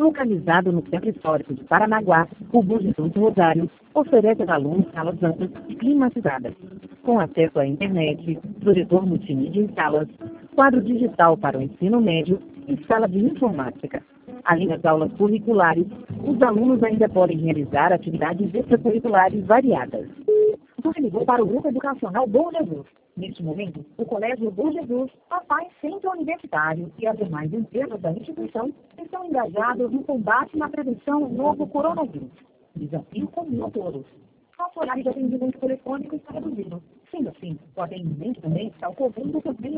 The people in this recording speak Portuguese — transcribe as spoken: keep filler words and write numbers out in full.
Localizado no Centro Histórico de Paranaguá, o Bom Jesus Rosário oferece aos alunos salas amplas e climatizadas, com acesso à internet, projetor multimídia em salas, quadro digital para o ensino médio e sala de informática. Além das aulas curriculares, os alunos ainda podem realizar atividades extracurriculares variadas. Você ligou para o Grupo Educacional Bom Jesus. Neste momento, o Colégio Bom Jesus, a Paz Centro Universitário e as demais empresas da instituição estão engajados no combate na prevenção ao novo coronavírus. Desafio comum a todos. Nosso horário de atendimento telefônico está reduzido. Sendo assim, o atendimento também está ocorrendo por meio